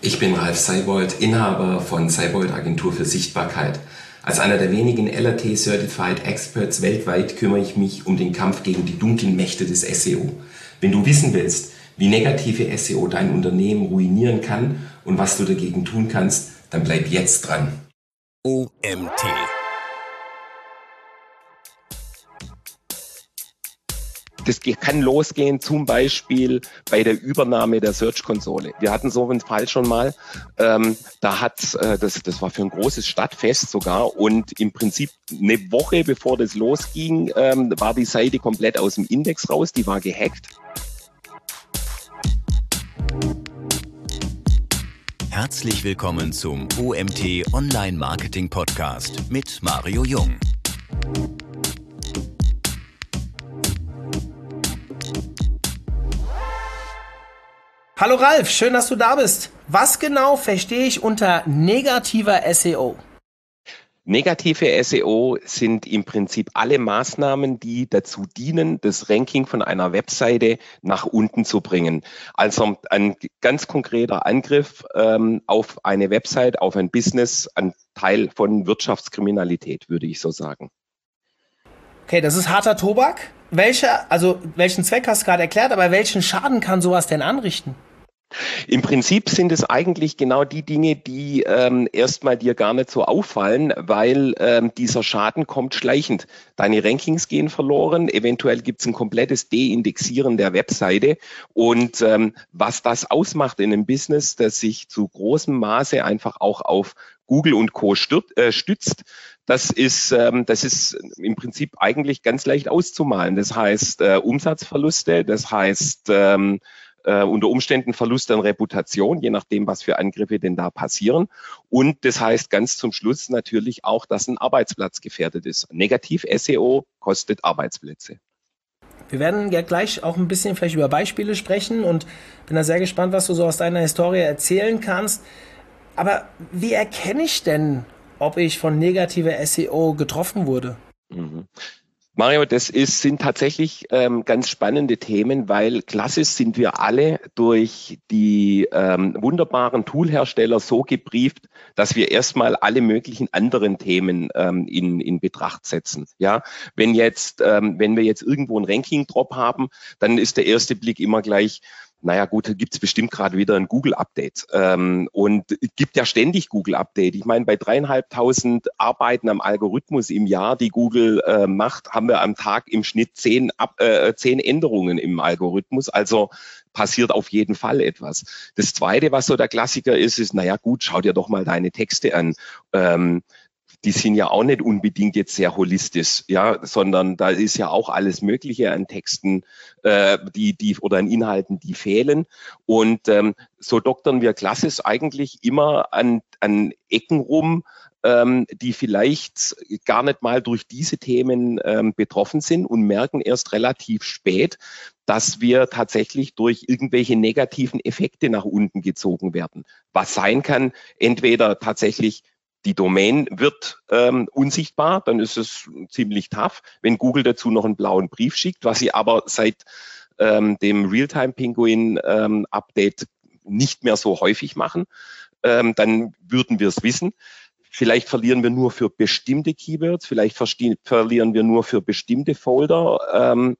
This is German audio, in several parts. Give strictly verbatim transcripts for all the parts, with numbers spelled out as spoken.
Ich bin Ralf Seibold, Inhaber von Seibold Agentur für Sichtbarkeit. Als einer der wenigen L R T Certified Experts weltweit kümmere ich mich um den Kampf gegen die dunklen Mächte des S E O. Wenn du wissen willst, wie negative S E O dein Unternehmen ruinieren kann und was du dagegen tun kannst, dann bleib jetzt dran. O M T. Das kann losgehen, zum Beispiel bei der Übernahme der Search-Konsole. Wir hatten so einen Fall schon mal, ähm, da hat, äh, das, das war für ein großes Stadtfest sogar, und im Prinzip eine Woche bevor das losging, ähm, war die Seite komplett aus dem Index raus, die war gehackt. Herzlich willkommen zum O M T Online Marketing Podcast mit Mario Jung. Hallo Ralf, schön, dass du da bist. Was genau verstehe ich unter negativer S E O? Negative S E O sind im Prinzip alle Maßnahmen, die dazu dienen, das Ranking von einer Webseite nach unten zu bringen. Also ein ganz konkreter Angriff ähm, auf eine Website, auf ein Business, ein Teil von Wirtschaftskriminalität, würde ich so sagen. Okay, das ist harter Tobak. Welcher, also welchen Zweck hast du gerade erklärt, aber welchen Schaden kann sowas denn anrichten? Im Prinzip sind es eigentlich genau die Dinge, die ähm, erstmal dir gar nicht so auffallen, weil ähm, dieser Schaden kommt schleichend. Deine Rankings gehen verloren, eventuell gibt es ein komplettes Deindexieren der Webseite, und ähm, was das ausmacht in einem Business, das sich zu großem Maße einfach auch auf Google und Co. stützt, äh, stützt das ist, ähm, das ist im Prinzip eigentlich ganz leicht auszumalen. Das heißt äh, Umsatzverluste, das heißt ähm, Uh, unter Umständen Verlust an Reputation, je nachdem, was für Angriffe denn da passieren. Und das heißt ganz zum Schluss natürlich auch, dass ein Arbeitsplatz gefährdet ist. Negativ S E O kostet Arbeitsplätze. Wir werden ja gleich auch ein bisschen vielleicht über Beispiele sprechen und bin da sehr gespannt, was du so aus deiner Historie erzählen kannst. Aber wie erkenne ich denn, ob ich von negativer S E O getroffen wurde? Mhm. Mario, das ist, sind tatsächlich ähm, ganz spannende Themen, weil klassisch sind wir alle durch die ähm, wunderbaren Toolhersteller so gebrieft, dass wir erstmal alle möglichen anderen Themen ähm, in, in Betracht setzen. Ja, wenn jetzt, ähm, wenn wir jetzt irgendwo einen Ranking-Drop haben, dann ist der erste Blick immer gleich: Naja gut, da gibt es bestimmt gerade wieder ein Google-Update. Ähm, und es gibt ja ständig Google-Update. Ich meine, bei dreieinhalbtausend Arbeiten am Algorithmus im Jahr, die Google äh, macht, haben wir am Tag im Schnitt zehn, Ab äh, zehn Änderungen im Algorithmus. Also passiert auf jeden Fall etwas. Das Zweite, was so der Klassiker ist, ist, naja gut, schau dir doch mal deine Texte an. Ähm, Die sind ja auch nicht unbedingt jetzt sehr holistisch, ja, sondern da ist ja auch alles Mögliche an Texten, äh, die, die oder an Inhalten, die fehlen. Und ähm, so doktern wir klassisch eigentlich immer an, an Ecken rum, ähm, die vielleicht gar nicht mal durch diese Themen ähm, betroffen sind, und merken erst relativ spät, dass wir tatsächlich durch irgendwelche negativen Effekte nach unten gezogen werden. Was sein kann, entweder tatsächlich die Domain wird ähm, unsichtbar, dann ist es ziemlich tough, wenn Google dazu noch einen blauen Brief schickt, was sie aber seit ähm, dem Realtime-Pinguin-Update ähm, nicht mehr so häufig machen. Ähm, dann würden wir es wissen. Vielleicht verlieren wir nur für bestimmte Keywords, vielleicht verlieren wir nur für bestimmte Folder. Ähm,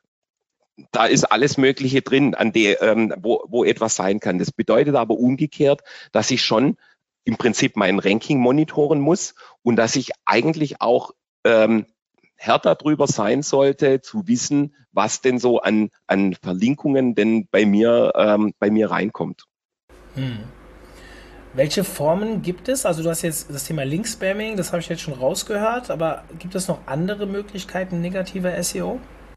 Da ist alles Mögliche drin, an der, ähm, wo, wo etwas sein kann. Das bedeutet aber umgekehrt, dass ich schon im Prinzip mein Ranking monitoren muss und dass ich eigentlich auch ähm, härter drüber sein sollte, zu wissen, was denn so an, an Verlinkungen denn bei mir, ähm, bei mir reinkommt. Hm. Welche Formen gibt es? Also du hast jetzt das Thema Link-Spamming, das habe ich jetzt schon rausgehört, aber gibt es noch andere Möglichkeiten negativer S E O?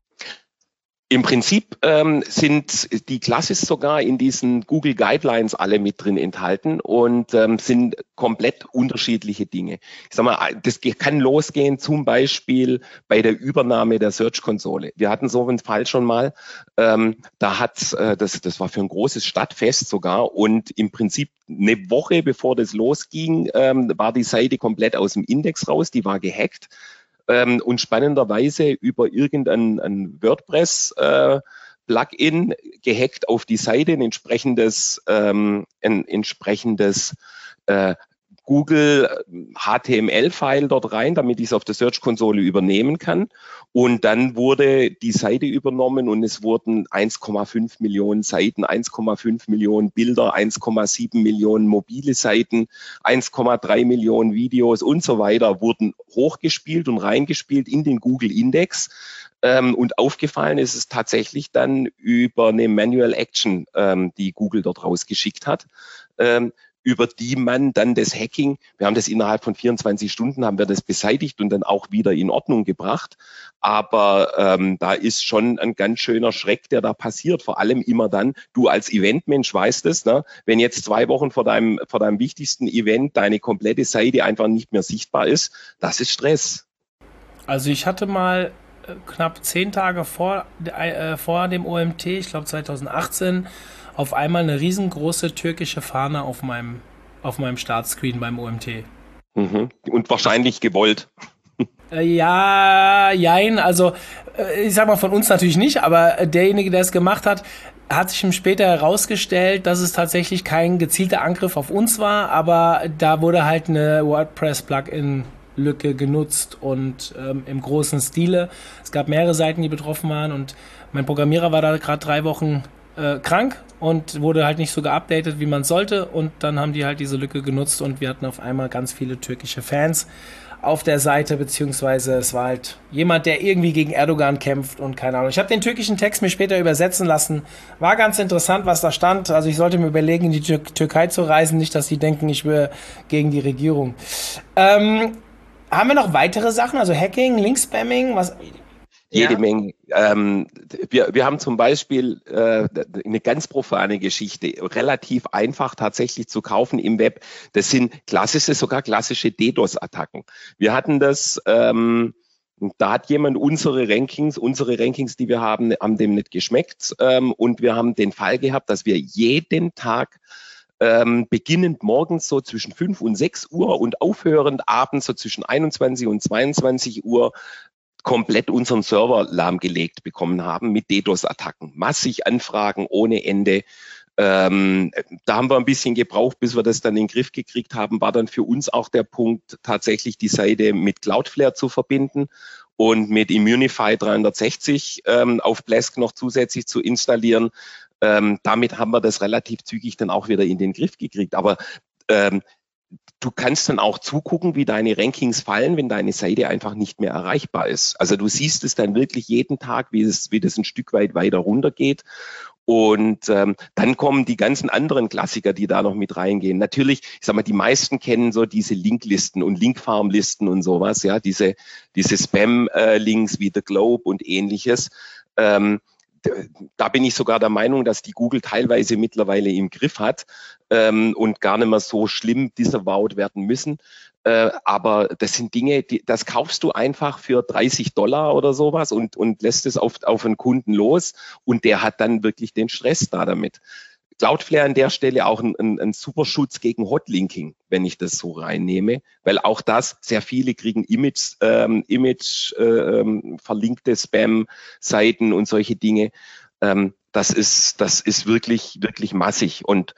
Im Prinzip ähm, sind die klassisch sogar in diesen Google Guidelines alle mit drin enthalten und ähm, sind komplett unterschiedliche Dinge. Ich sag mal, das kann losgehen zum Beispiel bei der Übernahme der Search-Konsole. Wir hatten so einen Fall schon mal, ähm, da hat, äh, das, das war für ein großes Stadtfest sogar, und im Prinzip eine Woche bevor das losging, ähm, war die Seite komplett aus dem Index raus, die war gehackt. Ähm, und spannenderweise über irgendein ein WordPress äh, Plugin gehackt auf die Seite, ein entsprechendes, ähm, ein entsprechendes äh, Google H T M L-File dort rein, damit ich es auf der Search-Konsole übernehmen kann. Und dann wurde die Seite übernommen und es wurden eins Komma fünf Millionen Seiten, eins Komma fünf Millionen Bilder, eins Komma sieben Millionen mobile Seiten, eins Komma drei Millionen Videos und so weiter wurden hochgespielt und reingespielt in den Google-Index. Ähm, und aufgefallen ist es tatsächlich dann über eine Manual Action, ähm, die Google dort rausgeschickt hat. Ähm, über die man dann das Hacking, wir haben das innerhalb von vierundzwanzig Stunden, haben wir das beseitigt und dann auch wieder in Ordnung gebracht. Aber ähm, da ist schon ein ganz schöner Schreck, der da passiert. Vor allem immer dann, du als Eventmensch weißt es, ne? Wenn jetzt zwei Wochen vor deinem, vor deinem wichtigsten Event deine komplette Seite einfach nicht mehr sichtbar ist, das ist Stress. Also ich hatte mal knapp zehn Tage vor, äh, vor dem O M T, ich glaube zweitausendachtzehn, auf einmal eine riesengroße türkische Fahne auf meinem, auf meinem Startscreen beim O M T. Mhm. Und wahrscheinlich gewollt. Äh, ja, jein, also äh, ich sag mal von uns natürlich nicht, aber derjenige, der es gemacht hat, hat sich später herausgestellt, dass es tatsächlich kein gezielter Angriff auf uns war, aber da wurde halt eine WordPress-Plugin-Lücke genutzt und ähm, im großen Stile. Es gab mehrere Seiten, die betroffen waren und mein Programmierer war da gerade drei Wochen äh, krank und wurde halt nicht so geupdatet, wie man sollte und dann haben die halt diese Lücke genutzt und wir hatten auf einmal ganz viele türkische Fans auf der Seite, beziehungsweise es war halt jemand, der irgendwie gegen Erdogan kämpft und keine Ahnung. Ich habe den türkischen Text mir später übersetzen lassen. War ganz interessant, was da stand. Also ich sollte mir überlegen, in die Tür- Türkei zu reisen, nicht, dass die denken, ich wäre gegen die Regierung. Ähm, haben wir noch weitere Sachen, also Hacking, Link-Spamming, was... Jede Ja. Menge. Ähm, wir, wir haben zum Beispiel äh, eine ganz profane Geschichte, relativ einfach tatsächlich zu kaufen im Web. Das sind klassische, sogar klassische DDoS-Attacken. Wir hatten das, ähm, da hat jemand unsere Rankings, unsere Rankings, die wir haben, haben dem nicht geschmeckt. Ähm, und wir haben den Fall gehabt, dass wir jeden Tag Ähm, beginnend morgens so zwischen fünf und sechs Uhr und aufhörend abends so zwischen einundzwanzig und zweiundzwanzig Uhr komplett unseren Server lahmgelegt bekommen haben mit DDoS-Attacken. Massig Anfragen ohne Ende. Ähm, da haben wir ein bisschen gebraucht, bis wir das dann in den Griff gekriegt haben, war dann für uns auch der Punkt, tatsächlich die Seite mit Cloudflare zu verbinden und mit Immunify dreihundertsechzig ähm, auf Plesk noch zusätzlich zu installieren. Ähm, damit haben wir das relativ zügig dann auch wieder in den Griff gekriegt. Aber ähm, du kannst dann auch zugucken, wie deine Rankings fallen, wenn deine Seite einfach nicht mehr erreichbar ist. Also du siehst es dann wirklich jeden Tag, wie es, wie das ein Stück weit weiter runtergeht. Und ähm, dann kommen die ganzen anderen Klassiker, die da noch mit reingehen. Natürlich, ich sag mal, die meisten kennen so diese Linklisten und Linkfarmlisten und sowas, ja, diese, diese Spam-Links wie The Globe und ähnliches. Ähm, Da bin ich sogar der Meinung, dass die Google teilweise mittlerweile im Griff hat ähm, und gar nicht mehr so schlimm disavowed werden müssen. Äh, aber das sind Dinge, die, das kaufst du einfach für dreißig Dollar oder sowas und, und lässt es auf, auf einen Kunden los und der hat dann wirklich den Stress da damit. Cloudflare an der Stelle auch ein, ein, ein super Schutz gegen Hotlinking, wenn ich das so reinnehme, weil auch das, sehr viele kriegen Image, ähm, Image ähm, verlinkte Spam-Seiten und solche Dinge. Ähm, das ist, das ist wirklich, wirklich massig. Und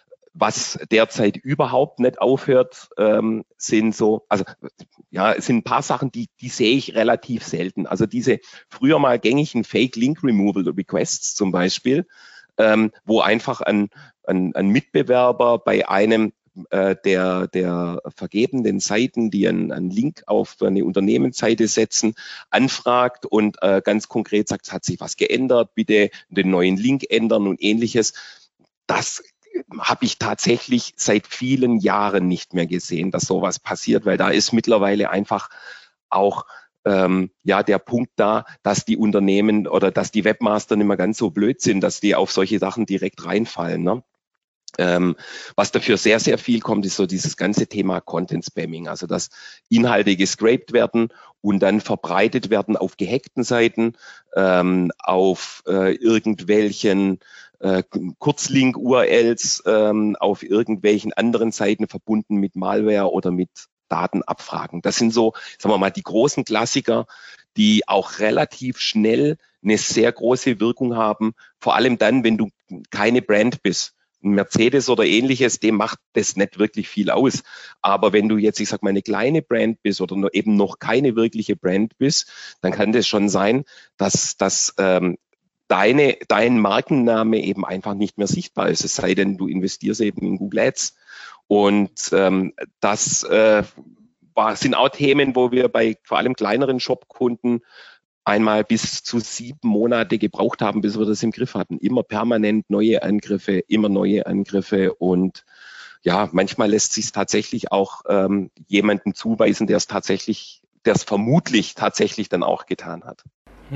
was derzeit überhaupt nicht aufhört, ähm, sind so, also ja, es sind ein paar Sachen, die, die sehe ich relativ selten. Also diese früher mal gängigen Fake-Link-Removal-Requests zum Beispiel, Ähm, wo einfach ein, ein, ein Mitbewerber bei einem äh, der, der vergebenen Seiten, die einen, einen Link auf eine Unternehmensseite setzen, anfragt und äh, ganz konkret sagt, es hat sich was geändert, bitte den neuen Link ändern und ähnliches. Das habe ich tatsächlich seit vielen Jahren nicht mehr gesehen, dass sowas passiert, weil da ist mittlerweile einfach auch Ähm, ja, der Punkt da, dass die Unternehmen oder dass die Webmaster nicht mehr ganz so blöd sind, dass die auf solche Sachen direkt reinfallen. Ne? Ähm, was dafür sehr, sehr viel kommt, ist so dieses ganze Thema Content Spamming, also dass Inhalte gescraped werden und dann verbreitet werden auf gehackten Seiten, ähm, auf äh, irgendwelchen äh, Kurzlink-U R Ls, ähm, auf irgendwelchen anderen Seiten verbunden mit Malware oder mit Datenabfragen. Das sind so, sagen wir mal, die großen Klassiker, die auch relativ schnell eine sehr große Wirkung haben, vor allem dann, wenn du keine Brand bist. Ein Mercedes oder ähnliches, dem macht das nicht wirklich viel aus. Aber wenn du jetzt, ich sag mal, eine kleine Brand bist oder eben noch keine wirkliche Brand bist, dann kann das schon sein, dass, dass ähm, deine, dein Markenname eben einfach nicht mehr sichtbar ist. Es sei denn, du investierst eben in Google Ads. Und ähm, das äh, war, sind auch Themen, wo wir bei vor allem kleineren Shopkunden einmal bis zu sieben Monate gebraucht haben, bis wir das im Griff hatten. Immer permanent neue Angriffe, immer neue Angriffe und ja, manchmal lässt sich tatsächlich auch ähm, jemandem zuweisen, der es tatsächlich, der es vermutlich tatsächlich dann auch getan hat.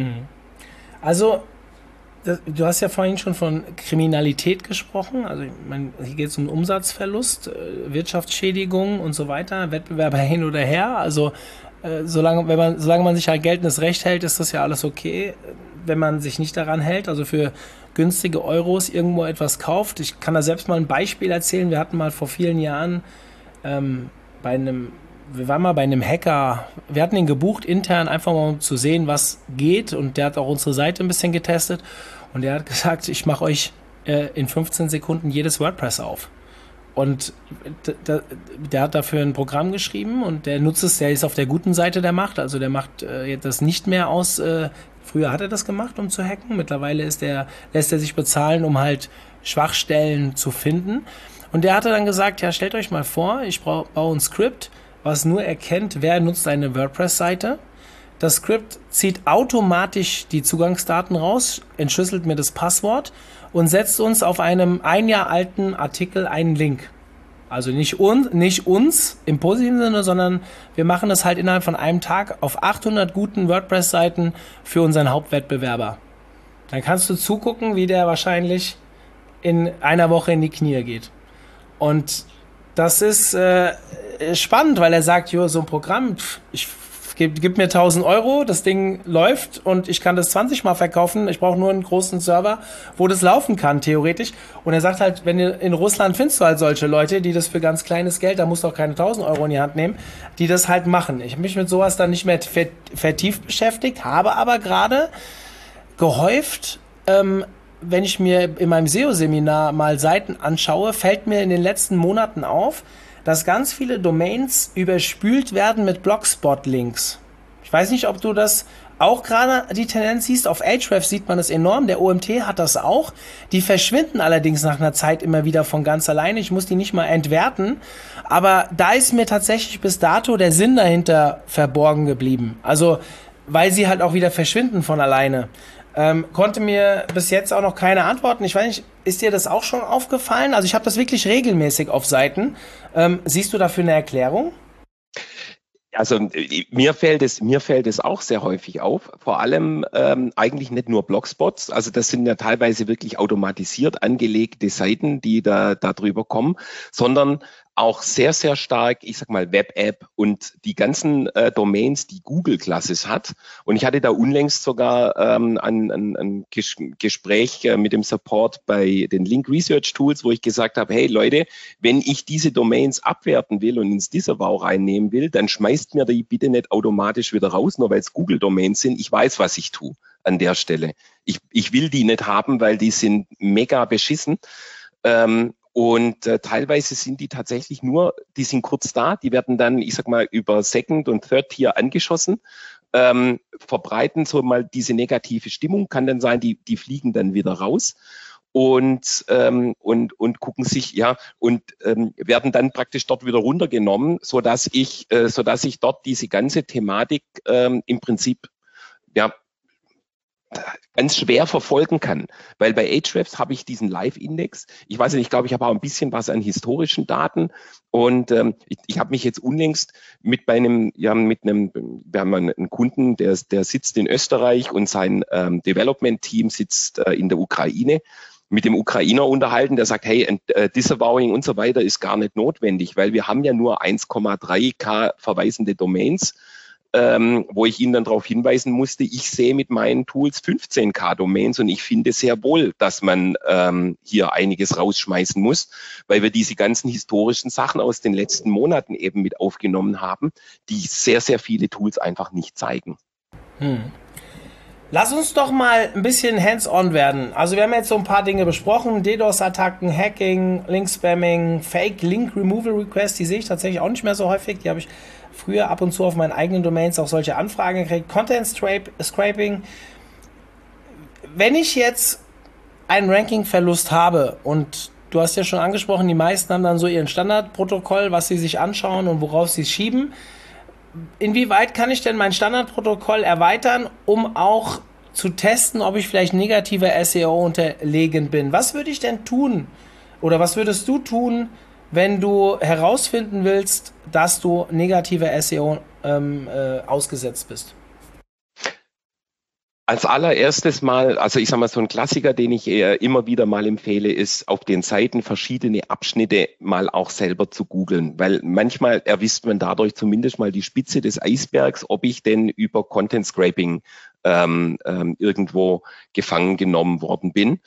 Also das, du hast ja vorhin schon von Kriminalität gesprochen. Also ich meine, hier geht es um Umsatzverlust, äh, Wirtschaftsschädigung und so weiter, Wettbewerber hin oder her. Also Äh, solange, wenn man, solange man sich halt geltendes Recht hält, ist das ja alles okay. Wenn man sich nicht daran hält, also für günstige Euros irgendwo etwas kauft. Ich kann da selbst mal ein Beispiel erzählen. Wir hatten mal vor vielen Jahren ähm, bei einem, wir waren mal bei einem Hacker, wir hatten ihn gebucht intern, einfach mal um zu sehen, was geht. Und der hat auch unsere Seite ein bisschen getestet. Und der hat gesagt, ich mache euch äh, in fünfzehn Sekunden jedes WordPress auf. Und der hat dafür ein Programm geschrieben und der nutzt es, der ist auf der guten Seite der Macht, also der macht äh, das nicht mehr aus, äh, früher hat er das gemacht, um zu hacken, mittlerweile ist der, lässt er sich bezahlen, um halt Schwachstellen zu finden. Und der hatte dann gesagt, ja, stellt euch mal vor, ich brauch, baue ein Skript, was nur erkennt, wer nutzt eine WordPress-Seite. Das Skript zieht automatisch die Zugangsdaten raus, entschlüsselt mir das Passwort und setzt uns auf einem ein Jahr alten Artikel einen Link. Also nicht uns, nicht uns im positiven Sinne, sondern wir machen das halt innerhalb von einem Tag auf achthundert guten WordPress-Seiten für unseren Hauptwettbewerber. Dann kannst du zugucken, wie der wahrscheinlich in einer Woche in die Knie geht. Und das ist äh, spannend, weil er sagt, jo, so ein Programm, pff, ich Gib, gib mir tausend Euro, das Ding läuft und ich kann das zwanzig Mal verkaufen. Ich brauche nur einen großen Server, wo das laufen kann, theoretisch. Und er sagt halt, wenn in Russland findest du halt solche Leute, die das für ganz kleines Geld, da musst du auch keine tausend Euro in die Hand nehmen, die das halt machen. Ich habe mich mit sowas dann nicht mehr vertieft beschäftigt, habe aber gerade gehäuft, ähm, wenn ich mir in meinem S E O-Seminar mal Seiten anschaue, fällt mir in den letzten Monaten auf, dass ganz viele Domains überspült werden mit Blogspot-Links. Ich weiß nicht, ob du das auch gerade die Tendenz siehst. Auf Ahrefs sieht man das enorm. Der O M T hat das auch. Die verschwinden allerdings nach einer Zeit immer wieder von ganz alleine. Ich muss die nicht mal entwerten. Aber da ist mir tatsächlich bis dato der Sinn dahinter verborgen geblieben. Also, weil sie halt auch wieder verschwinden von alleine. Ähm, konnte mir bis jetzt auch noch keine antworten. Ich weiß nicht, ist dir das auch schon aufgefallen? Also ich habe das wirklich regelmäßig auf Seiten. Ähm, siehst du dafür eine Erklärung? Also mir fällt es mir fällt es auch sehr häufig auf, vor allem ähm, eigentlich nicht nur Blogspots, also das sind ja teilweise wirklich automatisiert angelegte Seiten, die da, da drüber kommen, sondern auch sehr, sehr stark, ich sag mal, Web-App und die ganzen äh, Domains, die Google Classes hat. Und ich hatte da unlängst sogar ähm, ein, ein, ein Ges- Gespräch äh, mit dem Support bei den Link Research Tools, wo ich gesagt habe, hey Leute, wenn ich diese Domains abwerten will und ins Disavow reinnehmen will, dann schmeißt mir die bitte nicht automatisch wieder raus, nur weil es Google-Domains sind. Ich weiß, was ich tue an der Stelle. Ich, ich will die nicht haben, weil die sind mega beschissen. Ähm, Und äh, teilweise sind die tatsächlich nur, die sind kurz da, die werden dann, ich sag mal, über Second- und Third-Tier angeschossen, ähm, verbreiten so mal diese negative Stimmung, kann dann sein, die, die fliegen dann wieder raus und, ähm, und, und gucken sich, ja, und ähm, werden dann praktisch dort wieder runtergenommen, sodass ich, äh, sodass ich dort diese ganze Thematik ähm, im Prinzip, ja, ganz schwer verfolgen kann, weil bei Ahrefs habe ich diesen Live-Index. Ich weiß nicht, ich glaube, ich habe auch ein bisschen was an historischen Daten und ähm, ich, ich habe mich jetzt unlängst mit bei einem, ja, mit einem, wir haben einen Kunden, der, der sitzt in Österreich und sein ähm, Development-Team sitzt äh, in der Ukraine, mit dem Ukrainer unterhalten, der sagt, hey, äh, Disavowing und so weiter ist gar nicht notwendig, weil wir haben ja nur eins Komma drei K verweisende Domains. Ähm, wo ich ihn dann darauf hinweisen musste, ich sehe mit meinen Tools fünfzehn K Domains und ich finde sehr wohl, dass man ähm, hier einiges rausschmeißen muss, weil wir diese ganzen historischen Sachen aus den letzten Monaten eben mit aufgenommen haben, die sehr, sehr viele Tools einfach nicht zeigen. Hm. Lass uns doch mal ein bisschen hands-on werden. Also wir haben jetzt so ein paar Dinge besprochen. DDoS-Attacken, Hacking, Link-Spamming, Fake-Link-Removal-Requests. Die sehe ich tatsächlich auch nicht mehr so häufig. Die habe ich früher ab und zu auf meinen eigenen Domains auch solche Anfragen gekriegt. Content-Scraping. Wenn ich jetzt einen Ranking-Verlust habe und du hast ja schon angesprochen, die meisten haben dann so ihren Standardprotokoll, was sie sich anschauen und worauf sie es schieben. Inwieweit kann ich denn mein Standardprotokoll erweitern, um auch zu testen, ob ich vielleicht negativer S E O unterlegen bin? Was würde ich denn tun oder was würdest du tun, wenn du herausfinden willst, dass du negativer S E O ähm, äh, ausgesetzt bist? Als allererstes mal, also ich sage mal, so ein Klassiker, den ich eher immer wieder mal empfehle, ist auf den Seiten verschiedene Abschnitte mal auch selber zu googeln, weil manchmal erwischt man dadurch zumindest mal die Spitze des Eisbergs, ob ich denn über Content Scraping ähm, ähm, irgendwo gefangen genommen worden bin,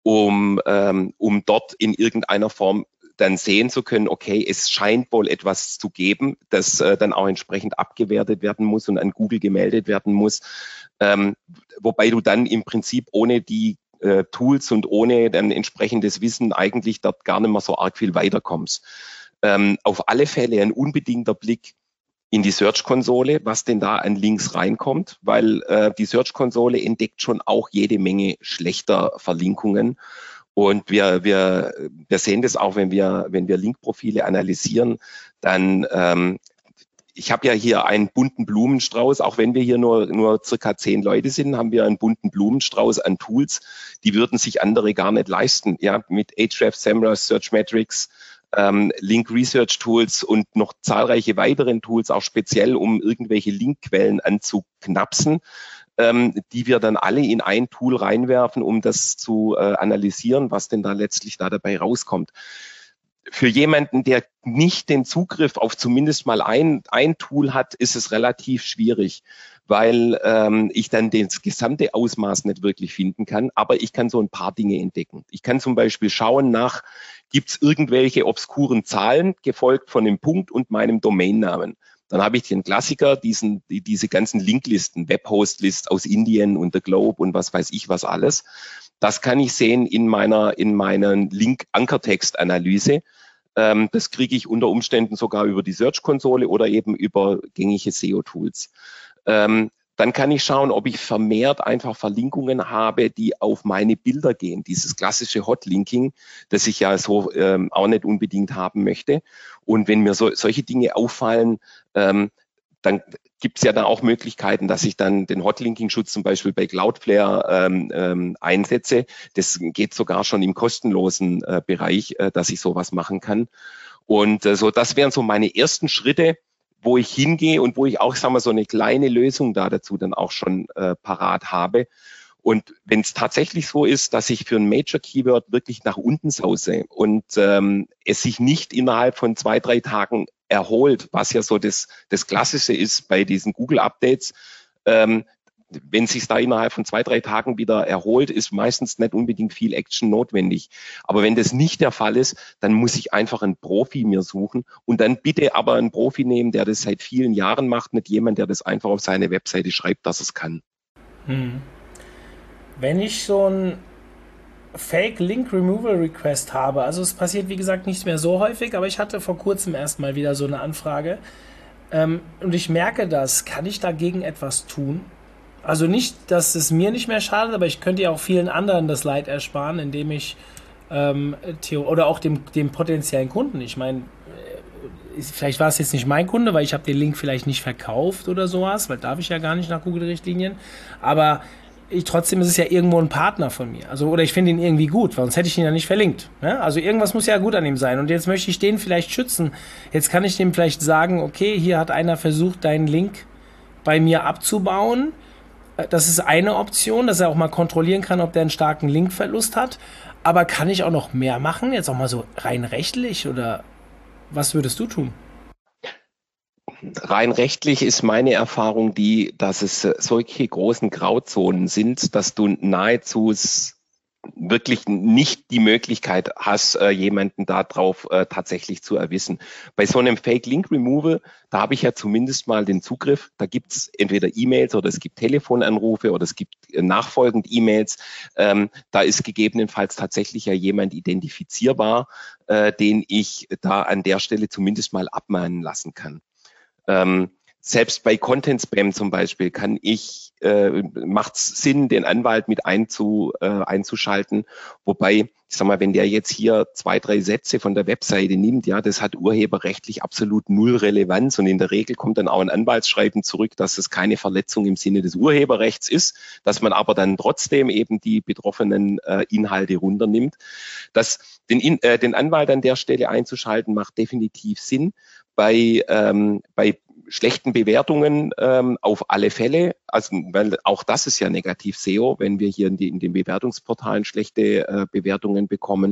um, ähm, um dort in irgendeiner Form dann sehen zu können, okay, es scheint wohl etwas zu geben, das äh, dann auch entsprechend abgewertet werden muss und an Google gemeldet werden muss. Ähm, wobei du dann im Prinzip ohne die äh, Tools und ohne dann entsprechendes Wissen eigentlich dort gar nicht mehr so arg viel weiterkommst. Ähm, auf alle Fälle ein unbedingter Blick in die Search-Konsole, was denn da an Links reinkommt, weil äh, die Search-Konsole entdeckt schon auch jede Menge schlechter Verlinkungen. Und wir, wir, wir sehen das auch, wenn wir, wenn wir Linkprofile analysieren, dann ähm, ich habe ja hier einen bunten Blumenstrauß, auch wenn wir hier nur, nur circa zehn Leute sind, haben wir einen bunten Blumenstrauß an Tools, die würden sich andere gar nicht leisten. Ja, mit Ahrefs, Semrush, Searchmetrics, ähm, Link Research Tools und noch zahlreiche weiteren Tools, auch speziell, um irgendwelche Linkquellen anzuknapsen, ähm, die wir dann alle in ein Tool reinwerfen, um das zu äh, analysieren, was denn da letztlich da dabei rauskommt. Für jemanden, der nicht den Zugriff auf zumindest mal ein, ein Tool hat, ist es relativ schwierig, weil ähm, ich dann das gesamte Ausmaß nicht wirklich finden kann. Aber ich kann so ein paar Dinge entdecken. Ich kann zum Beispiel schauen nach, gibt es irgendwelche obskuren Zahlen, gefolgt von dem Punkt und meinem Domainnamen. Dann habe ich den Klassiker, diesen, die, diese ganzen Linklisten, Webhost-List aus Indien und The Globe und was weiß ich was alles. Das kann ich sehen in meiner, in meiner Link-Ankertext-Analyse. Ähm, das kriege ich unter Umständen sogar über die Search-Konsole oder eben über gängige S E O-Tools. Ähm, dann kann ich schauen, ob ich vermehrt einfach Verlinkungen habe, die auf meine Bilder gehen. Dieses klassische Hotlinking, das ich ja so ähm, auch nicht unbedingt haben möchte. Und wenn mir so, solche Dinge auffallen, ähm, dann gibt es ja dann auch Möglichkeiten, dass ich dann den Hotlinking-Schutz zum Beispiel bei Cloudflare ähm, ähm, einsetze. Das geht sogar schon im kostenlosen äh, Bereich, äh, dass ich sowas machen kann. Und äh, so, das wären so meine ersten Schritte, wo ich hingehe und wo ich auch, sagen wir, so eine kleine Lösung da dazu dann auch schon äh, parat habe. Und wenn es tatsächlich so ist, dass ich für ein Major-Keyword wirklich nach unten sause und ähm, es sich nicht innerhalb von zwei, drei Tagen erholt, was ja so das, das Klassische ist bei diesen Google-Updates, ähm, wenn es sich da innerhalb von zwei, drei Tagen wieder erholt, ist meistens nicht unbedingt viel Action notwendig. Aber wenn das nicht der Fall ist, dann muss ich einfach einen Profi mir suchen und dann bitte aber einen Profi nehmen, der das seit vielen Jahren macht, nicht jemand, der das einfach auf seine Webseite schreibt, dass es kann. Hm. Wenn ich so ein Fake Link Removal Request habe, also es passiert wie gesagt nicht mehr so häufig, aber ich hatte vor kurzem erst mal wieder so eine Anfrage ähm, und ich merke das, kann ich dagegen etwas tun? Also nicht, dass es mir nicht mehr schadet, aber ich könnte ja auch vielen anderen das Leid ersparen, indem ich ähm, oder auch dem, dem potenziellen Kunden, ich meine, vielleicht war es jetzt nicht mein Kunde, weil ich habe den Link vielleicht nicht verkauft oder sowas, weil darf ich ja gar nicht nach Google-Richtlinien, aber ich, trotzdem ist es ja irgendwo ein Partner von mir. Also, oder ich finde ihn irgendwie gut, sonst hätte ich ihn ja nicht verlinkt. Ja? Also irgendwas muss ja gut an ihm sein. Und jetzt möchte ich den vielleicht schützen. Jetzt kann ich dem vielleicht sagen, okay, hier hat einer versucht, deinen Link bei mir abzubauen. Das ist eine Option, dass er auch mal kontrollieren kann, ob der einen starken Linkverlust hat. Aber kann ich auch noch mehr machen? Jetzt auch mal so rein rechtlich? Oder was würdest du tun? Rein rechtlich ist meine Erfahrung die, dass es solche großen Grauzonen sind, dass du nahezu wirklich nicht die Möglichkeit hast, äh, jemanden darauf äh, tatsächlich zu erwissen. Bei so einem Fake Link Removal, da habe ich ja zumindest mal den Zugriff. Da gibt es entweder E-Mails oder es gibt Telefonanrufe oder es gibt äh, nachfolgend E-Mails. Ähm, da ist gegebenenfalls tatsächlich ja jemand identifizierbar, äh, den ich da an der Stelle zumindest mal abmahnen lassen kann. Ähm, Selbst bei Content Spam zum Beispiel kann ich, äh, macht es Sinn, den Anwalt mit einzu, äh, einzuschalten. Wobei, ich sag mal, wenn der jetzt hier zwei, drei Sätze von der Webseite nimmt, ja, das hat urheberrechtlich absolut null Relevanz. Und in der Regel kommt dann auch ein Anwaltsschreiben zurück, dass es keine Verletzung im Sinne des Urheberrechts ist, dass man aber dann trotzdem eben die betroffenen äh, Inhalte runternimmt. Das, den, äh, den Anwalt an der Stelle einzuschalten, macht definitiv Sinn. Bei, ähm, bei schlechten Bewertungen ähm, auf alle Fälle, also weil auch das ist ja negativ S E O, wenn wir hier in, die, in den Bewertungsportalen schlechte äh, Bewertungen bekommen.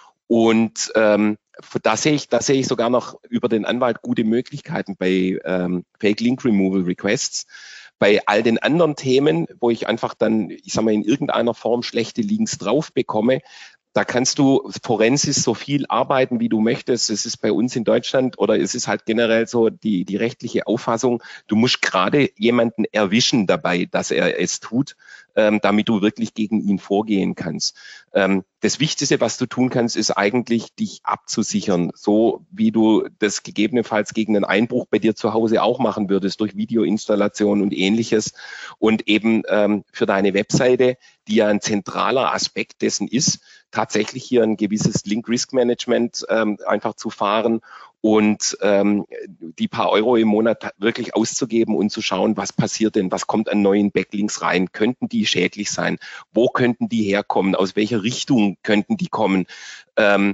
Und ähm, da sehe ich, da sehe ich sogar noch über den Anwalt gute Möglichkeiten bei ähm, Fake Link Removal Requests. Bei all den anderen Themen, wo ich einfach dann, ich sag mal, in irgendeiner Form schlechte Links drauf bekomme, da kannst du forensisch so viel arbeiten, wie du möchtest. Es ist bei uns in Deutschland oder es ist halt generell so die, die rechtliche Auffassung, du musst gerade jemanden erwischen dabei, dass er es tut, ähm, damit du wirklich gegen ihn vorgehen kannst. Ähm, das Wichtigste, was du tun kannst, ist eigentlich, dich abzusichern, so wie du das gegebenenfalls gegen einen Einbruch bei dir zu Hause auch machen würdest, durch Videoinstallation und Ähnliches. Und eben ähm, für deine Webseite, die ja ein zentraler Aspekt dessen ist, tatsächlich hier ein gewisses Link-Risk-Management ähm, einfach zu fahren und ähm, die paar Euro im Monat wirklich auszugeben und zu schauen, was passiert denn, was kommt an neuen Backlinks rein, könnten die schädlich sein, wo könnten die herkommen, aus welcher Richtung könnten die kommen, ähm,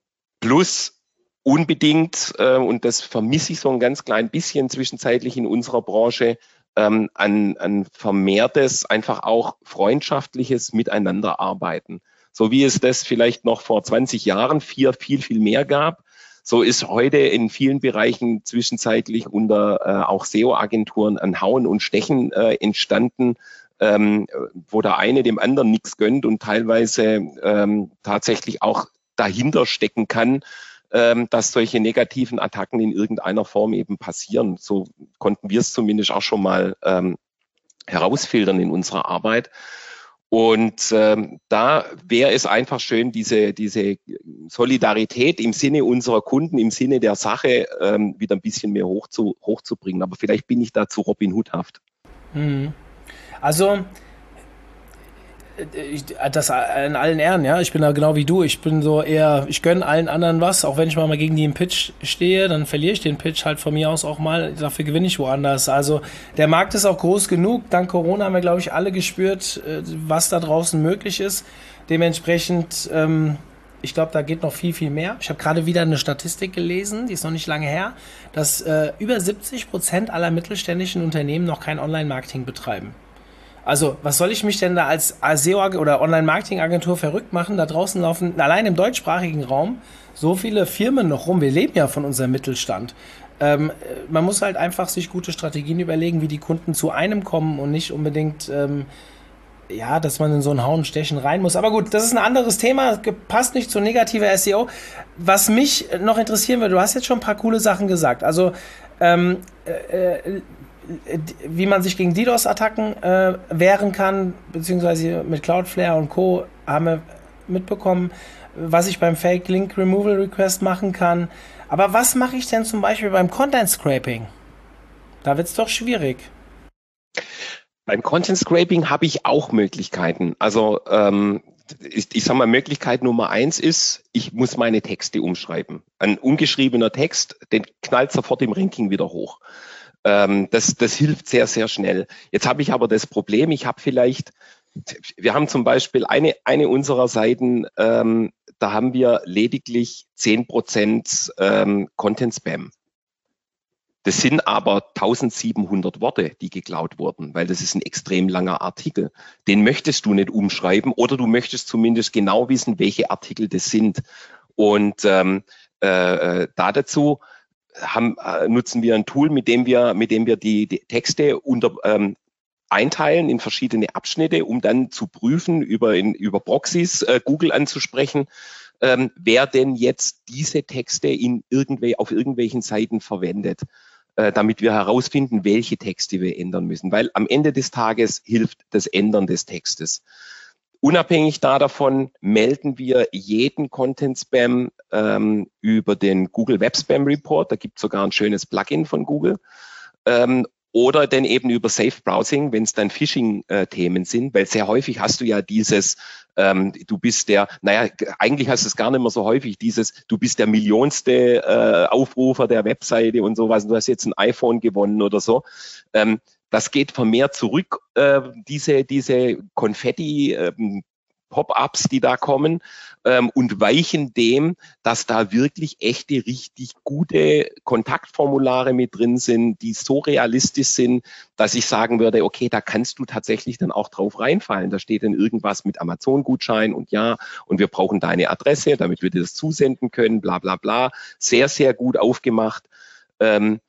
plus unbedingt, äh, und das vermisse ich so ein ganz klein bisschen zwischenzeitlich in unserer Branche, ähm, an, an vermehrtes, einfach auch freundschaftliches Miteinanderarbeiten. So wie es das vielleicht noch vor zwanzig Jahren viel, viel, viel mehr gab, so ist heute in vielen Bereichen zwischenzeitlich unter äh, auch S E O-Agenturen ein Hauen und Stechen äh, entstanden, ähm, wo der eine dem anderen nichts gönnt und teilweise ähm, tatsächlich auch dahinter stecken kann, ähm, dass solche negativen Attacken in irgendeiner Form eben passieren. So konnten wir es zumindest auch schon mal ähm, herausfiltern in unserer Arbeit. Und ähm, da wäre es einfach schön, diese, diese Solidarität im Sinne unserer Kunden, im Sinne der Sache ähm, wieder ein bisschen mehr hoch zu, hochzubringen. Aber vielleicht bin ich da zu Robin Hoodhaft. Also, ich, das in allen Ehren, ja. Ich bin da genau wie du. Ich bin so eher, ich gönne allen anderen was, auch wenn ich mal gegen die im Pitch stehe, dann verliere ich den Pitch halt von mir aus auch mal. Dafür gewinne ich woanders. Also der Markt ist auch groß genug. Dank Corona haben wir, glaube ich, alle gespürt, was da draußen möglich ist. Dementsprechend, ähm, ich glaube, da geht noch viel, viel mehr. Ich habe gerade wieder eine Statistik gelesen, die ist noch nicht lange her, dass äh, über siebzig Prozent aller mittelständischen Unternehmen noch kein Online-Marketing betreiben. Also, was soll ich mich denn da als S E O oder Online-Marketing-Agentur verrückt machen? Da draußen laufen allein im deutschsprachigen Raum so viele Firmen noch rum. Wir leben ja von unserem Mittelstand. Ähm, man muss halt einfach sich gute Strategien überlegen, wie die Kunden zu einem kommen und nicht unbedingt, ähm, ja, dass man in so ein Hauen und Stechen rein muss. Aber gut, das ist ein anderes Thema, passt nicht zu negativer S E O. Was mich noch interessieren würde, du hast jetzt schon ein paar coole Sachen gesagt. Also, ähm, äh, wie man sich gegen DDoS-Attacken äh, wehren kann, beziehungsweise mit Cloudflare und Co. haben wir mitbekommen, was ich beim Fake Link Removal Request machen kann. Aber was mache ich denn zum Beispiel beim Content Scraping? Da wird es doch schwierig. Beim Content Scraping habe ich auch Möglichkeiten. Also ähm, ich, ich sage mal, Möglichkeit Nummer eins ist, ich muss meine Texte umschreiben. Ein ungeschriebener Text, den knallt sofort im Ranking wieder hoch. Das, das hilft sehr, sehr schnell. Jetzt habe ich aber das Problem, ich habe vielleicht, wir haben zum Beispiel eine, eine unserer Seiten, ähm, da haben wir lediglich zehn Prozent ähm, Content-Spam. Das sind aber eintausendsiebenhundert Worte, die geklaut wurden, weil das ist ein extrem langer Artikel. Den möchtest du nicht umschreiben oder du möchtest zumindest genau wissen, welche Artikel das sind. Und ähm, äh, da dazu Haben, äh, nutzen wir ein Tool, mit dem wir, mit dem wir die, die Texte unter, ähm, einteilen in verschiedene Abschnitte, um dann zu prüfen, über, in, über Proxys äh, Google anzusprechen, ähm, wer denn jetzt diese Texte in irgendwel, auf irgendwelchen Seiten verwendet, äh, damit wir herausfinden, welche Texte wir ändern müssen. Weil am Ende des Tages hilft das Ändern des Textes. Unabhängig da davon melden wir jeden Content-Spam ähm, über den Google Web Spam Report. Da gibt es sogar ein schönes Plugin von Google. Ähm, oder dann eben über Safe Browsing, wenn es dann Phishing-Themen äh, sind, weil sehr häufig hast du ja dieses, ähm, du bist der, naja, eigentlich hast du es gar nicht mehr so häufig, dieses, du bist der millionste äh, Aufrufer der Webseite und sowas, du hast jetzt ein iPhone gewonnen oder so. Ähm, das geht vermehrt zurück, äh, diese, diese Konfetti, ähm, Pop-ups, die da kommen, ähm, und weichen dem, dass da wirklich echte, richtig gute Kontaktformulare mit drin sind, die so realistisch sind, dass ich sagen würde, okay, da kannst du tatsächlich dann auch drauf reinfallen. Da steht dann irgendwas mit Amazon-Gutschein und ja, und wir brauchen deine Adresse, damit wir dir das zusenden können, bla bla bla. Sehr, sehr gut aufgemacht. Ähm,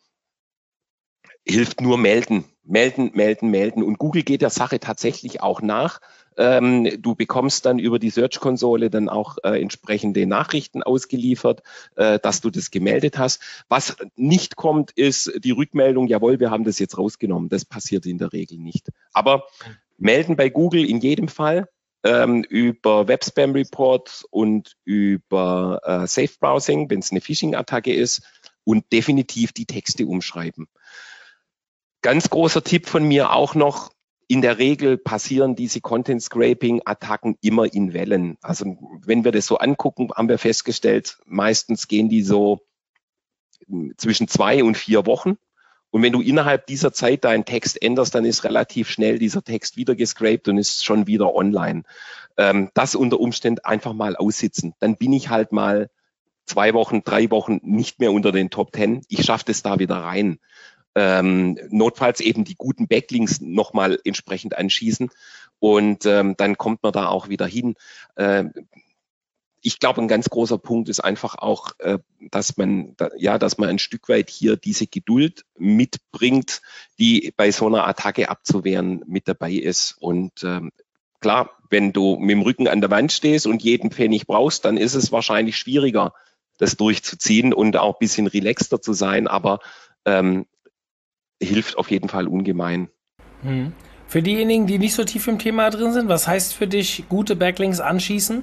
hilft nur melden, melden, melden, melden. Und Google geht der Sache tatsächlich auch nach. Ähm, du bekommst dann über die Search-Konsole dann auch äh, entsprechende Nachrichten ausgeliefert, äh, dass du das gemeldet hast. Was nicht kommt, ist die Rückmeldung, jawohl, wir haben das jetzt rausgenommen. Das passiert in der Regel nicht. Aber melden bei Google in jedem Fall ähm, über Web Spam Report und über äh, Safe Browsing, wenn es eine Phishing-Attacke ist, und definitiv die Texte umschreiben. Ganz großer Tipp von mir auch noch, in der Regel passieren diese Content-Scraping-Attacken immer in Wellen. Also wenn wir das so angucken, haben wir festgestellt, meistens gehen die so zwischen zwei und vier Wochen. Und wenn du innerhalb dieser Zeit deinen Text änderst, dann ist relativ schnell dieser Text wieder gescraped und ist schon wieder online. Ähm, das unter Umständen einfach mal aussitzen. Dann bin ich halt mal zwei Wochen, drei Wochen nicht mehr unter den Top Ten. Ich schaffe das da wieder rein. Ähm, notfalls eben die guten Backlinks nochmal entsprechend anschießen und ähm, dann kommt man da auch wieder hin. Ähm, ich glaube, ein ganz großer Punkt ist einfach auch, äh, dass man da, ja, dass man ein Stück weit hier diese Geduld mitbringt, die bei so einer Attacke abzuwehren mit dabei ist. Und ähm, klar, wenn du mit dem Rücken an der Wand stehst und jeden Pfennig brauchst, dann ist es wahrscheinlich schwieriger, das durchzuziehen und auch ein bisschen relaxter zu sein. Aber ähm, hilft auf jeden Fall ungemein. Hm. Für diejenigen, die nicht so tief im Thema drin sind, was heißt für dich gute Backlinks anschießen?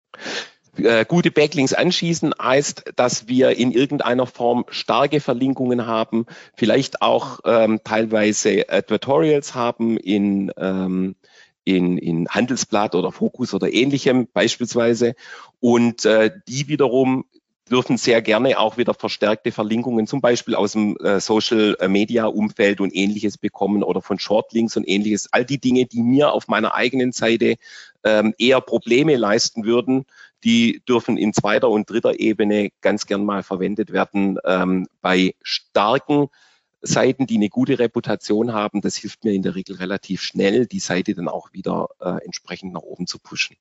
Äh, gute Backlinks anschießen heißt, dass wir in irgendeiner Form starke Verlinkungen haben, vielleicht auch ähm, teilweise Advertorials haben in, ähm, in, in Handelsblatt oder Fokus oder ähnlichem beispielsweise und äh, die wiederum dürfen sehr gerne auch wieder verstärkte Verlinkungen, zum Beispiel aus dem äh, Social-Media-Umfeld und Ähnliches bekommen oder von Shortlinks und Ähnliches. All die Dinge, die mir auf meiner eigenen Seite ähm, eher Probleme leisten würden, die dürfen in zweiter und dritter Ebene ganz gern mal verwendet werden ähm, bei starken Seiten, die eine gute Reputation haben. Das hilft mir in der Regel relativ schnell, die Seite dann auch wieder äh, entsprechend nach oben zu pushen.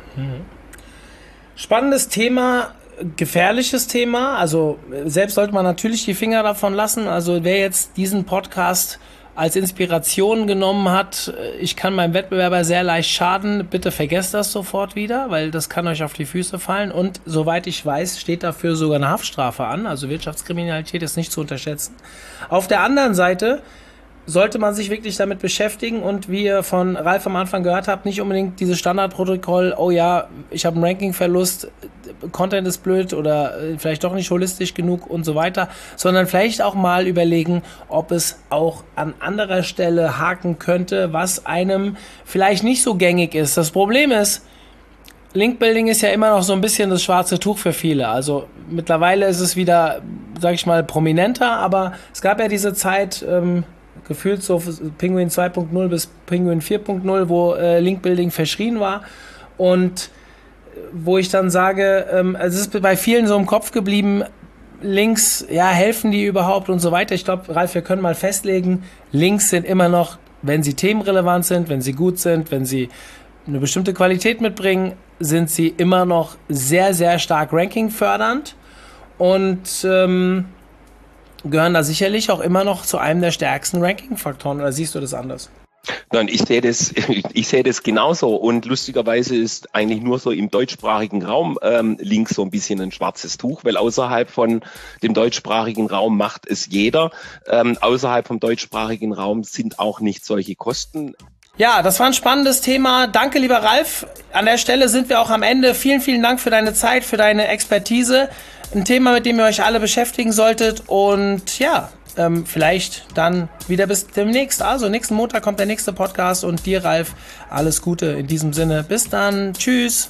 Spannendes Thema. Gefährliches Thema, also selbst sollte man natürlich die Finger davon lassen, also wer jetzt diesen Podcast als Inspiration genommen hat, ich kann meinem Wettbewerber sehr leicht schaden, bitte vergesst das sofort wieder, weil das kann euch auf die Füße fallen und soweit ich weiß, steht dafür sogar eine Haftstrafe an, also Wirtschaftskriminalität ist nicht zu unterschätzen. Auf der anderen Seite sollte man sich wirklich damit beschäftigen und wie ihr von Ralf am Anfang gehört habt, nicht unbedingt dieses Standardprotokoll, oh ja, ich habe einen Rankingverlust, Content ist blöd oder vielleicht doch nicht holistisch genug und so weiter, sondern vielleicht auch mal überlegen, ob es auch an anderer Stelle haken könnte, was einem vielleicht nicht so gängig ist. Das Problem ist, Linkbuilding ist ja immer noch so ein bisschen das schwarze Tuch für viele. Also mittlerweile ist es wieder, sag ich mal, prominenter, aber es gab ja diese Zeit, ähm, gefühlt so Penguin zwei Punkt null bis Penguin vier Punkt null, wo äh, Linkbuilding verschrien war und wo ich dann sage, ähm, also es ist bei vielen so im Kopf geblieben, Links, ja, helfen die überhaupt und so weiter. Ich glaube, Ralf, wir können mal festlegen, Links sind immer noch, wenn sie themenrelevant sind, wenn sie gut sind, wenn sie eine bestimmte Qualität mitbringen, sind sie immer noch sehr, sehr stark rankingfördernd und ähm, gehören da sicherlich auch immer noch zu einem der stärksten Ranking-Faktoren, oder siehst du das anders? Nein, ich sehe das, ich sehe das genauso und lustigerweise ist eigentlich nur so im deutschsprachigen Raum ähm, links so ein bisschen ein schwarzes Tuch, weil außerhalb von dem deutschsprachigen Raum macht es jeder. Ähm, außerhalb vom deutschsprachigen Raum sind auch nicht solche Kosten. Ja, das war ein spannendes Thema. Danke, lieber Ralf. An der Stelle sind wir auch am Ende. Vielen, vielen Dank für deine Zeit, für deine Expertise. Ein Thema, mit dem ihr euch alle beschäftigen solltet und ja, Ähm, vielleicht dann wieder bis demnächst. Also nächsten Montag kommt der nächste Podcast und dir, Ralf, alles Gute in diesem Sinne. Bis dann. Tschüss.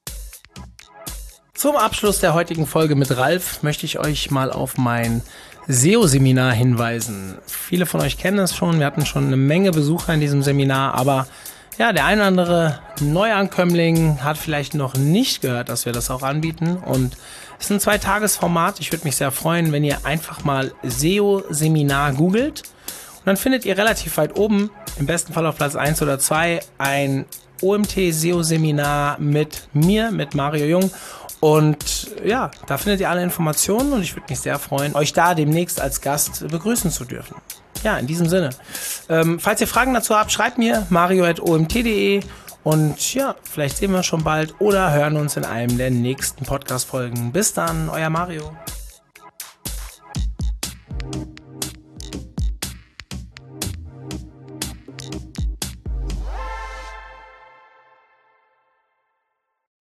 Zum Abschluss der heutigen Folge mit Ralf möchte ich euch mal auf mein S E O-Seminar hinweisen. Viele von euch kennen es schon. Wir hatten schon eine Menge Besucher in diesem Seminar, aber ja, der ein oder andere Neuankömmling hat vielleicht noch nicht gehört, dass wir das auch anbieten und es ist ein Zwei-Tages-Format. Ich würde mich sehr freuen, wenn ihr einfach mal S E O-Seminar googelt. Und dann findet ihr relativ weit oben, im besten Fall auf Platz eins oder zwei, ein O M T-S E O-Seminar mit mir, mit Mario Jung. Und ja, da findet ihr alle Informationen und ich würde mich sehr freuen, euch da demnächst als Gast begrüßen zu dürfen. Ja, in diesem Sinne. Ähm, falls ihr Fragen dazu habt, schreibt mir mario at o m t punkt d e. Und ja, vielleicht sehen wir uns schon bald oder hören uns in einem der nächsten Podcast-Folgen. Bis dann, euer Mario.